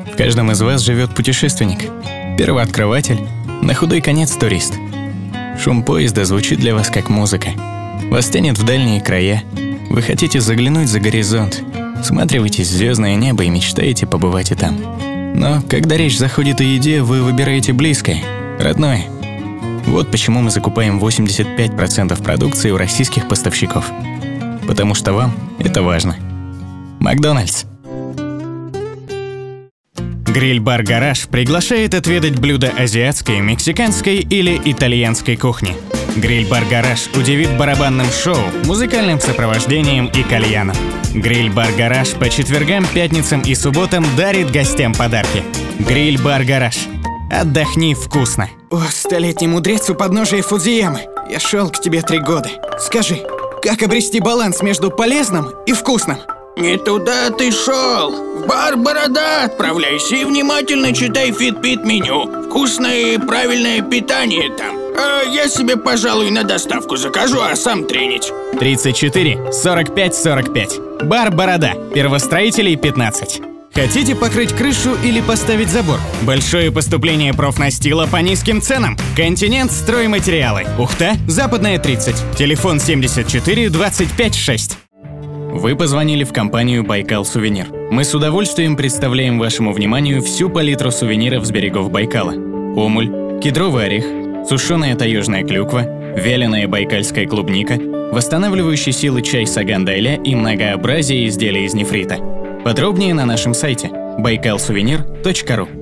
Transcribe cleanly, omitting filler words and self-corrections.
В каждом из вас живет путешественник. Первооткрыватель, на худой конец турист. Шум поезда звучит для вас как музыка. Вас тянет в дальние края. Вы хотите заглянуть за горизонт. Всматриваетесь в звездное небо и мечтаете побывать и там. Но когда речь заходит о еде, вы выбираете близкое, родное. Вот почему мы закупаем 85% продукции у российских поставщиков. Потому что вам это важно. Макдональдс. Гриль-бар «Гараж» приглашает отведать блюда азиатской, мексиканской или итальянской кухни. Гриль-бар «Гараж» удивит барабанным шоу, музыкальным сопровождением и кальяном. Гриль-бар «Гараж» по четвергам, пятницам и субботам дарит гостям подарки. Гриль-бар «Гараж». Отдохни вкусно. О, столетний мудрец у подножия Фудзиямы. Я шел к тебе 3 года. Скажи, как обрести баланс между полезным и вкусным? Не туда ты шел. В бар «Борода» отправляйся и внимательно читай Фитбит меню. Вкусное и правильное питание там. А я себе, пожалуй, на доставку закажу, а сам тренить. 34 45 45. Бар «Борода». Первостроителей 15. Хотите покрыть крышу или поставить забор? Большое поступление профнастила по низким ценам. Континент стройматериалы. Ухта, Западная 30. Телефон 74 25 6. Вы позвонили в компанию «Байкал Сувенир». Мы с удовольствием представляем вашему вниманию всю палитру сувениров с берегов Байкала. Омуль, кедровый орех, сушеная таежная клюква, вяленая байкальская клубника, восстанавливающий силы чай саган-дайля и многообразие изделий из нефрита. Подробнее на нашем сайте baikalsouvenir.ru.